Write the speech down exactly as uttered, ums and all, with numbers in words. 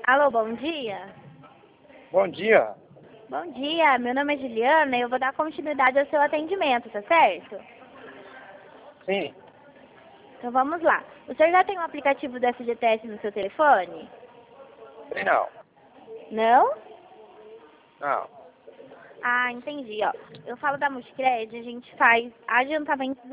Alô, bom dia? Bom dia. Bom dia, meu nome é Juliana e eu vou dar continuidade ao seu atendimento, tá certo? Sim. Então vamos lá. O senhor já tem um aplicativo do F G T S no seu telefone? Tem não. Não? Não. Ah, entendi, ó. Eu falo da Multicred, a gente faz adiantamentos